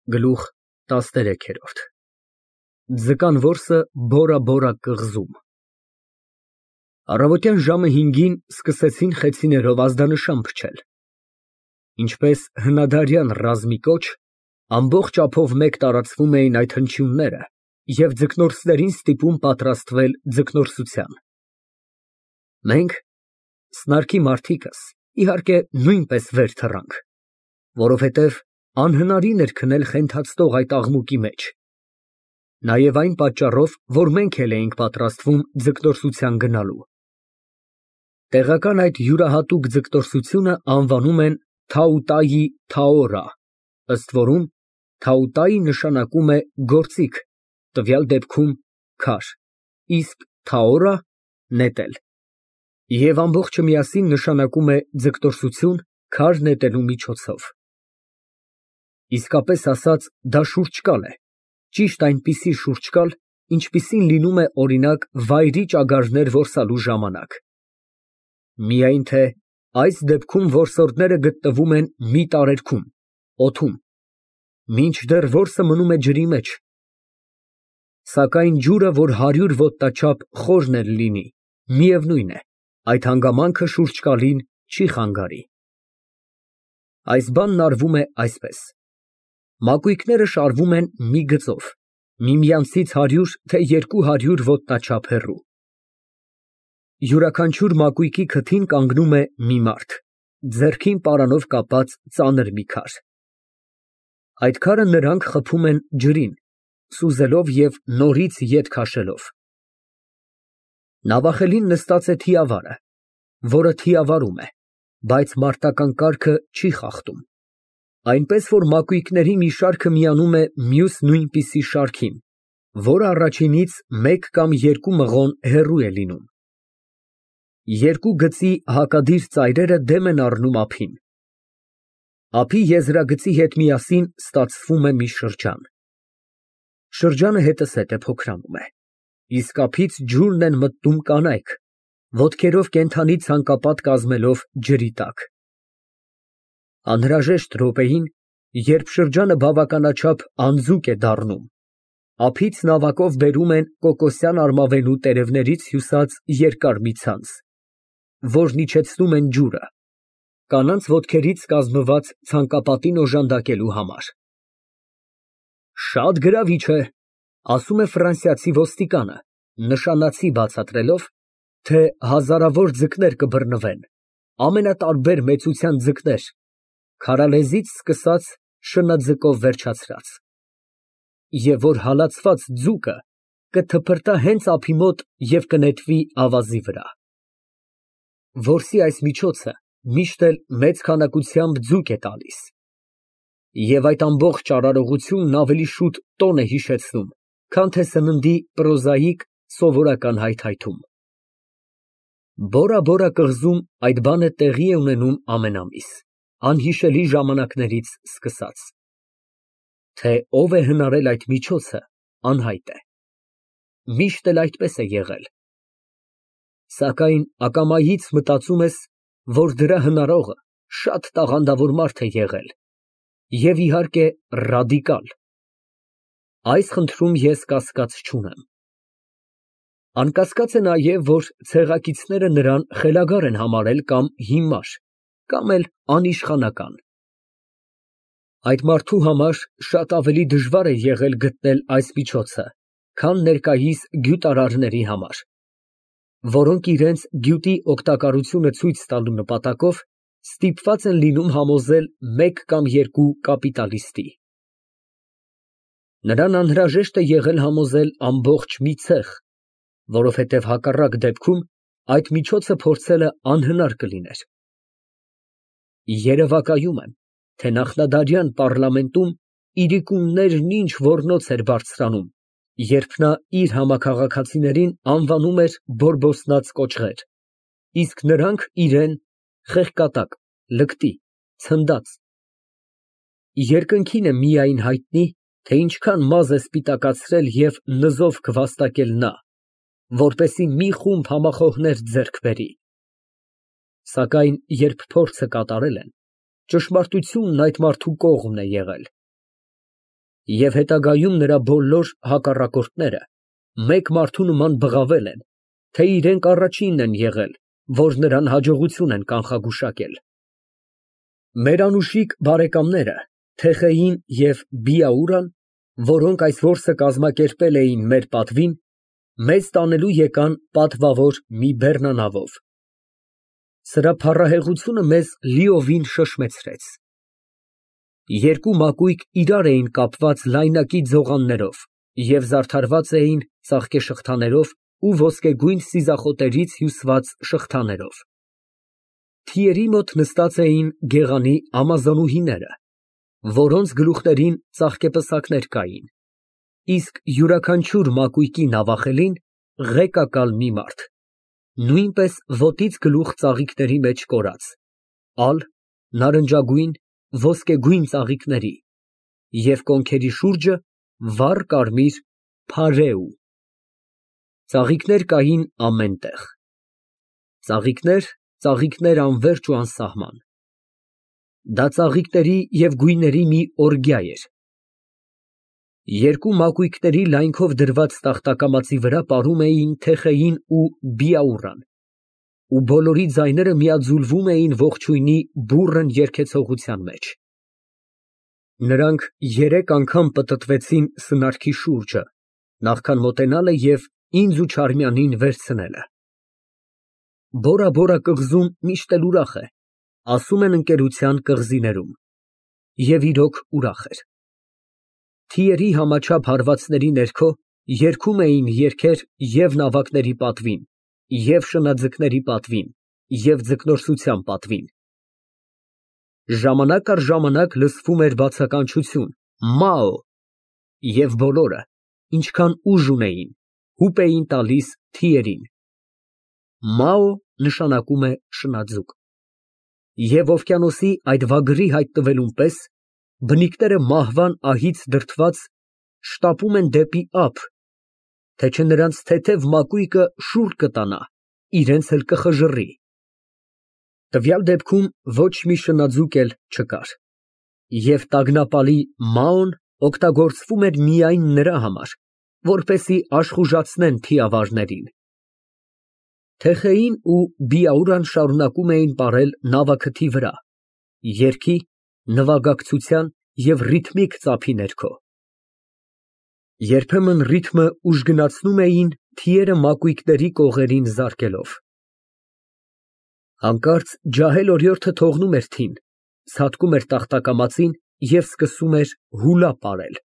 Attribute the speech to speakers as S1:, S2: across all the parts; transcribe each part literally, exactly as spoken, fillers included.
S1: Գլուխ տասներեք։ Ձկան որսը բորա֊բորա կղզում։ Առավոտյան ժամը հինգին սկսեցին խեցիներով ազդանշան փչել։ Ինչպես հնադարյան ռազմի կոչ, ամբողջ ափով մեկ տարածվում էին այդ հնչյունները և ձկնորսներին ստիպում պատրաստվել ձկնորսության։ Մենք, սնարկի մարդիկս, իհարկե, նույնպես վեր թռանք, որովհետև անհնարին էր քնել խենթացնող այդ աղմուկի մեջ, նաև այն պատճառով, որ մենք էլ էինք պատրաստվում ձկնորսության գնալու։ Տեղական այդ յուրահատուկ ձկնորսությունը անվանում են Թաուտայի Թաորա, ըստ որում Թաուտայի նշանակում է գործիք, տվյալ դեպքում քար, իսկ Թաորա նետել, և ամբողջը միասին նշանակում է ձկնորսություն քար նետելու միջոցով։ Իսկապես ասած, դա շուրջկալ է, ճիշտ այնպիսի շուրջկալ, ինչպիսին լինում է, օրինակ, վայրի ճագարներ որսալու ժամանակ։ Միայն թե այս դեպքում որսորդները գտնվում են մի տարերքում, օդում, մինչդեռ որսը մնում է ջրի մեջ, սակայն ջուրը, որ հարյուր ոտնաչափ խորն էլ լինի, միևնույն է, այդ հանգամանքը շուրջկալին չի խանգարի։ Այս բանն արվում է այսպես. մակույկները շարվում են մի գծով, միմյանցից հարյուր, թե երկու հարյուր ոտնաչափ հեռու։ Յուրաքանչյուր մակույկի քթին կանգնում է մի մարդ, ձեռքին պարանով կապած ծանր մի քար։ Այդ քարը նրանք խփում են ջրին, սուզելով և նորից ետ քաշելով։ Նավախելին նստած է թիավարը, որը թիավարում է, բայց մարտական կարգը չի խախտում, այնպես որ մակույկների մի շարքը միանում է մյուս նույնպիսի շարքին, որը առաջինից մեկ կամ երկու մղոն հեռու է լինում։ Երկու գծի հակադիր ծայրերը դեմ են առնում ափին։ Ափի եզրագծի հետ միասին ստացվում է մի շրջան։ Շրջանը հետզհետե փոքրանում է, իսկ ափից ջուրն են մտնում կանայք, ոտքերով կենդանի ցանկապատ կազմելով ջրի տակ։ Անհրաժեշտ րոպեին, երբ շրջանը բավականաչափ անձուկ է դառնում, ափից նավակով բերում են կոկոսյան արմավենու տերևներից հյուսած երկար մի ցանց, որն իջեցնում են ջուրը, կանանց ոտքերից կազմված ցանկապատին օժանդակելու համար։ Շատ գրավիչ է, ասում է ֆրանսիացի ոստիկանը, նշանացի բացատրելով, թե հազարավոր ձկներ կբռնվեն, ամենատարբեր մեծության ձկներ, քարալեզից սկսած շնաձկով վերջացրած, և որ հալածված ձուկը կթփրտա հենց ափի մոտ և կնետվի ավազի վրա։ Որսի այս միջոցը միշտ էլ մեծ քանակությամբ ձուկ է տալիս, և այդ ամբողջ արարողությունն ավելի շուտ տոն է հիշեցնում, քան թե սննդի պրոզաիկ սովորական հայթայթում։ Բորա֊Բորա կղզում այդ բանը տեղի է ունենում ամեն ամիս, անհիշելի ժամանակներից սկսած։ Թե ով է հնարել այդ միջոցը, անհայտ է։ Միշտ էլ այդպես է եղել։ Սակայն ակամայից մտածում ես, որ դրա հնարողը շատ տաղանդավոր մարդ է եղել և, իհարկե, ռադիկալ։ Այս խնդրում ես կասկած չունեմ։ Անկասկած է նաև, որ ցեղակիցները նրան խելագար են համարել կամ հիմար, կամ էլ անիշխանական։ Այդ մարդու համար շատ ավելի դժվար է եղել գտնել այս միջոցը, քան ներկայիս գյուտարարների համար, որոնք իրենց գյուտի օգտակարությունը ցույց տալու նպատակով ստիպված են լինում համոզել մեկ կամ երկու կապիտալիստի։ Նրան անհրաժեշտ է եղել համոզել ամբողջ մի ցեխ, որովհետև հակառակ դեպքում այդ միջոցը փորձելը անհնար կլիներ։ Երևակայում եմ, թե նախնադարյան պառլամենտում իրիկուններն ինչ ոռնոց էր բարձրանում, երբ նա իր համաքաղաքացիներին անվանում էր բորբոսնած կոճղեր, իսկ նրանք իրան խեղկատակ, լկտի, ցնդած։ Երկնքին է միայն հայտնի, թե ինչքան մազ է սպիտակացրել և նզով քվաստակել նա, որպեսզի մի խումբ համախոհներ ձեռք բերի։ Սակայն երբ փորձը կատարել են, ճշմարտությունն այդ մարդու կողմն է եղել։ Եվ հետագայում նրա բոլոր հակառակորդները մեկ մարդու նման բղավել են, թե իրենք առաջինն են եղել, որ նրան հաջողություն են կանխագուշակել։ Մեր անուշիկ բարեկամները Թեխեին և Բիաուրան, որոնք այս որսը կազմակերպել էին մեր պատվին, մեզ տանելու եկան պատվավոր մի բեռնանավով։ Սրա փառահեղությունը մեզ լիովին շշմեցրեց։ Երկու մակույկ իրար էին կապված լայնակի ձողաններով և զարդարված էին ծաղկեշղթաներով ու ոսկեգույն սիզախոտերից հյուսված շղթաներով։ Թիերի մոտ նստած էին գեղանի ամազոնուհիները, որոնց գլուխներին ծաղկեպսակներ կային, իսկ յուրաքանչյուր մակույկի նավախելին ղեկակալ մի մարդ, նույնպես ոտից գլուխ ծաղիկների մեջ կորած, ալ, նարնջագույն, ոսկեգույն ծաղիկների և կոնքերի շուրջը վառ կարմիր փարեու։ Ծաղիկներ կային ամեն տեղ։ Ծաղիկներ, ծաղիկներ անվերջ ու անսահման։ Դա ծաղիկների և գույների մի օրգիա էր։ Երկու մակույկների լայնքով դրված տախտակամածի վրա պարում էին Թեխեին ու Բիաուրան, ու բոլորի ձայները միաձուլվում էին ողջույնի բուռն երգեցողության մեջ։ Նրանք երեք անգամ պտտվեցին սնարքի շուրջը, նախքան մոտենալը և ինձ ու Չարմյանին վերցնելը։ Բորա բորա կղզում միշտ էլ ուրախ է, ասում են ընկերության կղզիներում, և իրոք ուրախ էր։ Թիերի համաչափ հարվածների ներքո երգում էին երգեր և նավակների պատվին, և շնաձկների պատվին, և ձկնորսության պատվին։ Ժամանակ առ ժամանակ լսվում էր բացականչություն՝ «Մաո», և բոլորը, ինչքան ուժ ունեին, հուպ էին տալիս թիերին։ «Մաո» նշանակում է շնաձուկ։ Եվ օվկիանոսի այդ վագրի հայտնվելուն պես բնիկները մահվան ահից դրդված շտապում են դեպի ափ, թե չէ նրանց թեթև մակույկը շուռ կտանա, իրենց էլ կխժռի։ Տվյալ դեպքում ոչ մի շնաձուկ էլ չկար, և տագնապալի «Մաոն» օգտագործվում էր միայն նրա համար, որպեսզի աշխուժացնեն թիավարներին։ Թեխեին ու Բիաուրան շարունակում էին պարել նավաքթի վրա, երգի, նվագակցության և ռիթմիկ ծափի ներքո։ Երբեմն ռիթմը ուժգնացնում էին թիերը մակույկների կողերին զարկելով։ Հանկարծ ջահել օրիորդը թողնում էր թին, ցատկում էր տախտակամածին և սկսում էր հուլա պարել։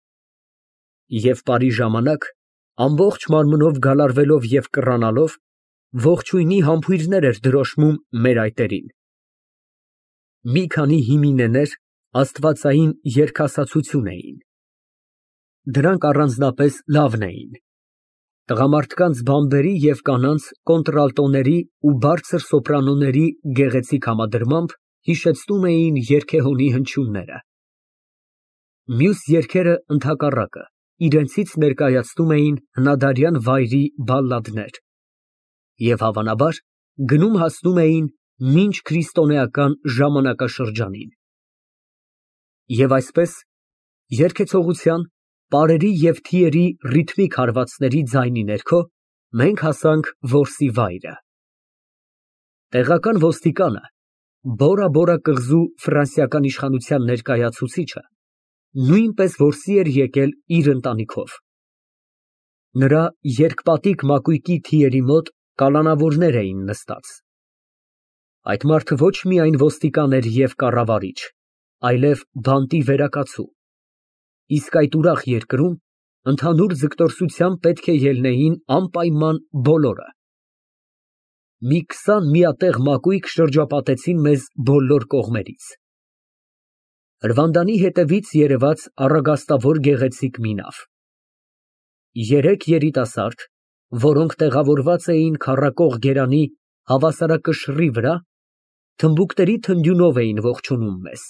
S1: Եվ պարի ժամանակ, ամբողջ մարմնով գալարվելով և կռանալով, ողջույնի համբույրներ էր դրոշմում մեր այտերին։ Մի քանի հիմինեներ աստվածային երգասացություն էին։ Դրանք առանձնապես լավն էին։ Տղամարդկանց բամբերի և կանանց կոնտրալտոների ու բարձր սոպրանոների գեղեցիկ համադրմամբ հիշեցնում էին երգեհոնի հնչյունները։ Մյուս երգերը, ընդհակառակը, իրենցից ներկայացնում էին հնադարյան վայրի բալլադներ և, հավանաբար, գնում հասնում էին մինչ քրիստոնեական ժամանակաշրջանին։ Եվ այսպես, երգեցողության, պարերի և թիերի ռիթմիկ հարվածների ձայնի ներքո մենք հասանք որսի վայրը։ Տեղական ոստիկանը, Բորա Բորա կղզու ֆրանսիական իշխանության ներկայացուցիչը, նույնպես որսի էր եկել իր ընտանիքով։ Նրա երկպատիկ մակույկի թիերի մոտ կալանավորներ էին նստած։ Այդ մարդը ոչ միայն ոստիկան էր և կառավարիչ, այլև բանտի վերակացու, իսկ այդ ուրախ երկրում ընդհանուր ձգտորսությամբ պետք է ելնեին անպայման բոլորը։ Մի քսան միատեղ մակույկ շրջապատեցին մեզ բոլոր կողմերից։ Հրվանդանի հետևից երևաց առագաստավոր գեղեցիկ մի նավ։ Երեք երիտասարդ, որոնք տեղավորված էին քառակող գերանի հավասարակշռի վրա, թմբուկների թնդյունով էին ողջունում մեզ։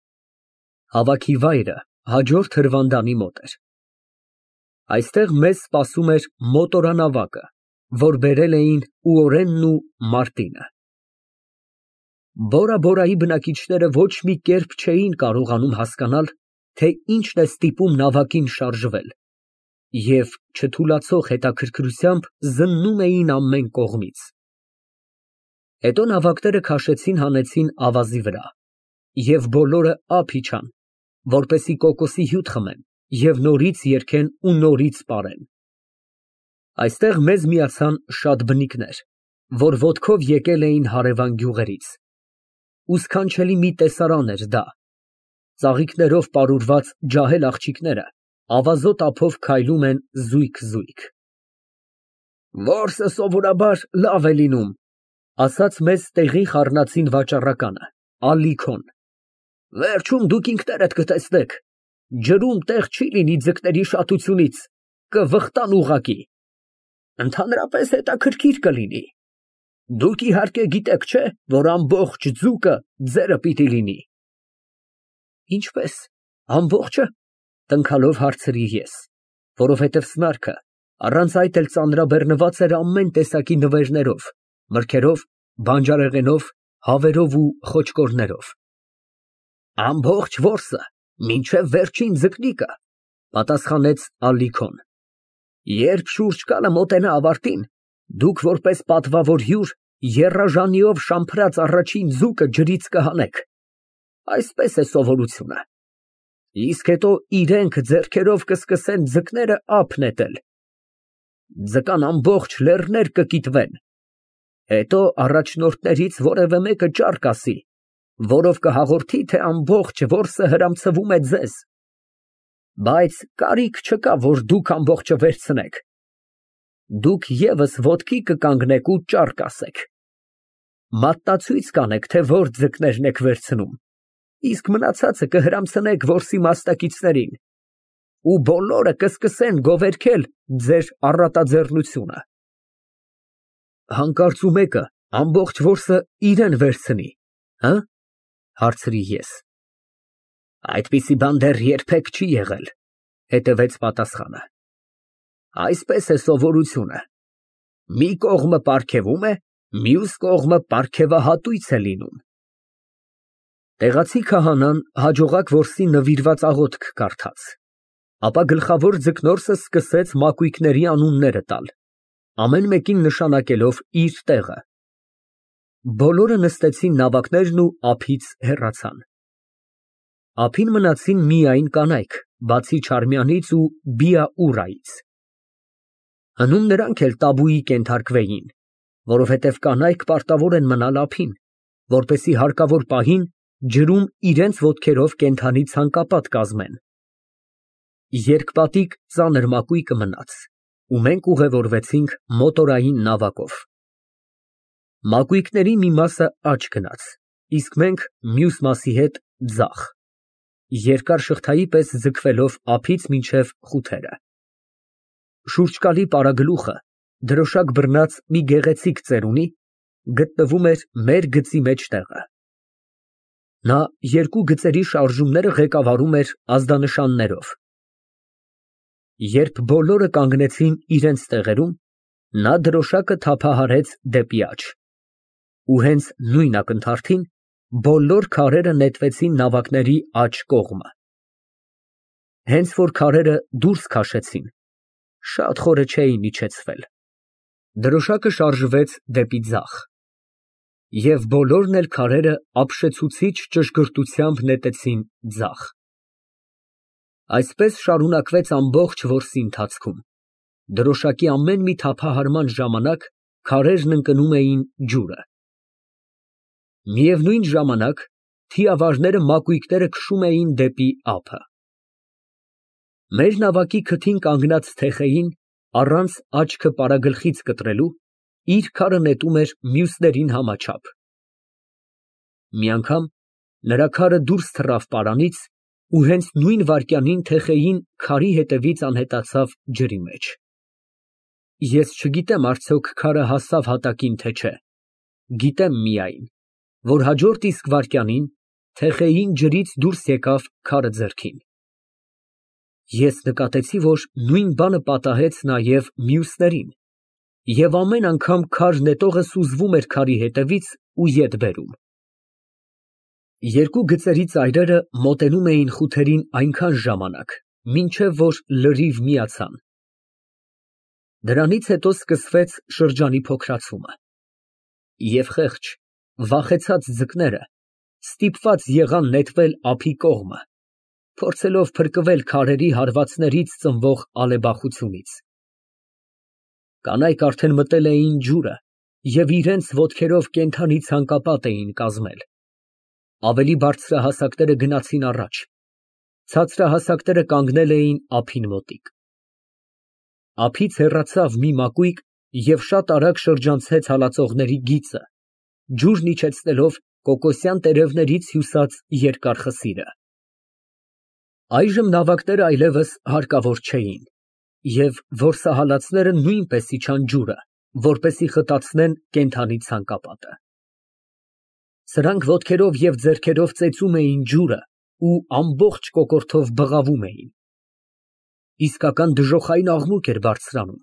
S1: Հավաքի վայրը հաջորդ հրվանդանի մոտ էր։ Այստեղ մեզ սպասում էր մոտորանավակը, որ բերել էին Ուորենն ու Մարտինը։ Բորա Բորայի բնակիչները ոչ մի կերպ չէին կարողանում հասկանալ, թե ինչն է ստիպում նավակին շարժվել, և չթուլացող հետաքրքրությամբ զննում էին ամեն կողմից։ Հետո նավակները քաշեցին հանեցին ավազի վրա, և բոլորը ափ իջան, որպեսզի կոկոսի հյութ խմեն և նորից երգեն ու նորից պարեն։ Այստեղ մեզ միացան շատ բնիկներ, որ ոտքով եկել էին հարևան գյուղերից, ու սքանչելի մի տեսարան էր դա. ծաղիկներով պարուրված ջահել աղջիկները ավազոտ ափով քայլում են զույգ֊զույգ։ Որսը սովորաբար լավ է լինում, ասաց մեզ տեղի խառնածին վաճառականը, Ալիքոն, վերջում դուք ինքներդ կտեսնեք, ջրում տեղ չի լինի ձկների շատությունից, կվխտան ուղղակի, ընդհանրապես հետաքրքիր կլինի, դուք իհարկե գիտեք, չէ՞, որ ամբողջ ձուկը ձերը պիտի լինի։ Ինչպես, ամբողջը, տնքալով հարցրի ես, որովհետև սնարքը առանց այդ էլ ծանրաբեռնված էր ամեն տեսակի նվերներով, մրգերով, բանջարեղենով, հավերով ու խոճկորներով։ Ամբողջ որսը, մինչև վերջին ձկնիկը, պատասխանեց Ալիքոն։ Երբ շուրջկալը մոտենա ավարտին, դուք որպես պատվավոր հյուր եռաժանիով շամփրած առաջին ձուկը ջրից կհանեք, այսպես է սովորությունը, իսկ հետո իրենք ձեռքերով կսկսեն ձկները ափ նետել, ձկան ամբողջ լեռներ կկիտվեն, հետո առաջնորդներից որևէ մեկը ճար կասի, որով կհաղորդի, թե ամբողջ որսը հրամցվում է ձեզ, բայց կարիք չկա, որ դուք ամբողջը վերցնեք, դուք ևս ոտքի կկանգնեք ու ճար կասեք, մատնացույց կանեք, թե որ ձկներն եք վերցնում, իսկ մնացածը կհրամցնեք որսի մասնակիցներին, ու բոլորը կսկսեն գովերգել ձեր առատաձեռնությունը։ Հանկարծ ու մեկը ամբողջ որսը իրան վերցնի, հը՞, հարցրի ես։ Այդպիսի բան դեռ երբեք չի եղել, հետևեց պատասխանը։ Այսպես է սովորությունը, մի կողմը պարգևում է, մյուս կողմը պարգևահատույց է լինում։ Տեղացի քահանան հաջողակ որսի նվիրված աղոթք կարդաց, ապա գլխավոր ձկնորսը սկսեց մակույկների անունները տալ, ամեն մեկին նշանակելով իր տեղը։ Բոլորը նստեցին նավակներն ու ափից հեռացան։ Ափին մնացին միայն կանայք, բացի Չարմյանից ու Բիաուրայից։ Հնում նրանք էլ տաբուի կենթարկվեին, որովհետև կանայք պարտավոր են մնալ ափին, որպեսզի հարկավոր պահին ջրում իրենց ոտքերով կենդանի ցանկապատ կազմեն։ Երկպատիկ ծանր մակույկը մնաց, ու մենք ուղևորվեցինք մոտորային նավակով։ Մակույկների մի մասը աջ գնաց, իսկ մենք մյուս մասի հետ ձախ, երկար շղթայի պես ձգվելով ափից մինչև խութերը։ Շուրջկալի պարագլուխը, դրոշակ բռնած մի գեղեցիկ ծերունի, գտնվում էր մեր գծի մեջտեղը։ Նա երկու գծերի շարժումները ղեկավարում էր ազդանշաններով։ Երբ բոլորը կանգնեցին իրենց տեղերում, նա դրոշակը թափահարեց դեպի աջ, ու հենց նույն ակնթարթին բոլոր քարերը նետվեցին նավակների աջ կողմը։ Հենց որ քարերը դուրս քաշեցին, շատ խորը չէին իջեցվել, դրոշակը շարժվեց դեպի ձախ, և բոլորն էլ քարերը ապշեցուցիչ ճշգրտությամբ նետեցին ձախ։ Այսպես շարունակվեց ամբողջ որսի ընթացքում, դրոշակի ամեն մի թափահարման ժամանակ քարերն ընկնում էին ջուրը։ Միևնույն ժամանակ թիավարները մակույկները քշում էին դեպի ափը։ Մեր նավակի քթին կանգնած թեխեին, առանց աչքը պարագլխից կտրելու, իր քարը նետում էր մյուսներին համաչափ։ Մի անգամ նրա քարը դուրս թռավ պարանից ու հենց նույն վայրկյանին թեխեին քարի հետևից անհետացավ ջրի մեջ։ Ես չգիտեմ արդյոք քարը հասավ հատակին, թե չէ, գիտեմ միայն, որ հաջորդ իսկ վայրկյանին թեխեին ջրից դուրս եկավ քարը ձեռքին։ Ես նկատեցի, որ նույն բանը պատահեց նաև մյուսներին, և ամեն անգամ քար նետողը սուզվում էր քարի հետևից ու ետ բերում։ Երկու գծերի ծայրերը մոտենում էին խութերին այնքան ժամանակ, մինչև որ լրիվ միացան։ Դրանից հետո սկսվեց շրջանի փոքրացումը, և խեղճ, վախեցած ձկները ստիպված եղան նետվել ափի կողմը, փորձելով փրկվել քարերի հարվածներից ծնվող ալեբախությունից։ Կանայք արդեն մտել էին ջուրը և իրենց ոտքերով կենդանի ցանկապատ էին կազմել։ Ավելի բարձրահասակները գնացին առաջ, ցածրահասակները կանգնել էին ափին մոտիկ։ Ափից հեռացավ մի մակույկ և շատ արագ շրջանցեց հալածողների գիծը, ջուրն իջեցնելով կոկոսյան տերևներից հյուսած երկար խսիրը։ Այժմ նավակները այլևս հարկավոր չէին, և որսահալածները նույնպես իջան ջուրը, որպեսզի խտացնեն կենդանի ցանկապատը։ Սրանք ոտքերով և ձեռքերով ծեծում էին ջուրը ու ամբողջ կոկորդով բղավում էին։ Իսկական դժոխային աղմուկ էր բարձրանում։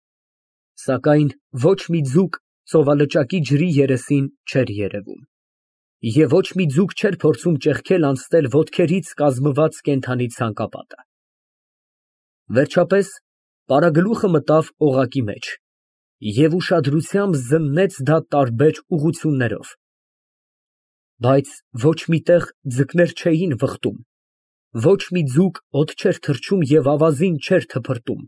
S1: Սակայն ոչ մի ձուկ ծովալճակի ջրի երեսին չէր երևում, և ոչ մի ձուկ չէր փորձում ճեղքել անցնել ոտքերից կազմված կենդանի ցանկապատը։ Վերջապես պարագլուխը մտավ օղակի մեջ և ուշադրությամբ զննեց դա տարբեր ուղղություններով, բայց ոչ մի տեղ ձկներ չէին վխտում, ոչ մի ձուկ օդ չէր թռչում և ավազին չէր թփրտում,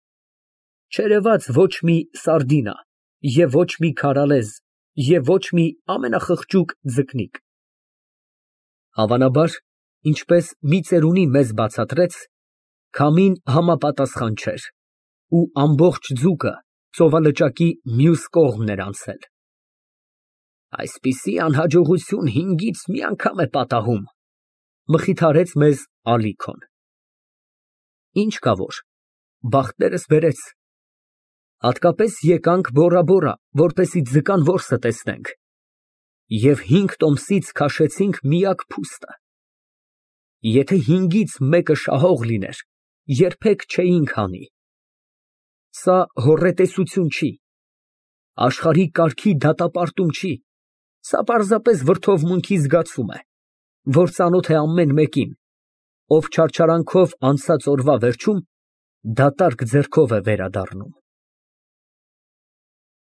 S1: չերևաց ոչ մի սարդինա և ոչ մի քարալեզ և ոչ մի ամենախղճուկ ձկնիկ։ Հավանաբար, ինչպես մի ծերունի մեզ բացատրեց, քամին համապատասխան չէր, ու ամբողջ ձուկը ծովալճակի մյուս կողմն էր անցել։ Այսպիսի անհաջողություն հինգից մի անգամ է պատահում, մխիթարեց մեզ Ալիքոն։ Ինչ կա որ, բախտներս բերեց։ Հատկապես եկանք բորա֊բորա, որպեսզի ձկան որսը տեսնենք, և հինգ տոմսից քաշեցինք միակ փուստը։ Եթե հինգից մեկը շահող լիներ, երբեք չէինք հանի։ Սա հոռետեսություն չի, աշխարհի կարգի դատապարտում չի, սա պարզապես վրդովմունքի զգացում է, որ ծանոթ է ամեն մեկին, ով չարչարանքով անցած օրվա վերջում դատարկ ձեռքով է վերադառնում։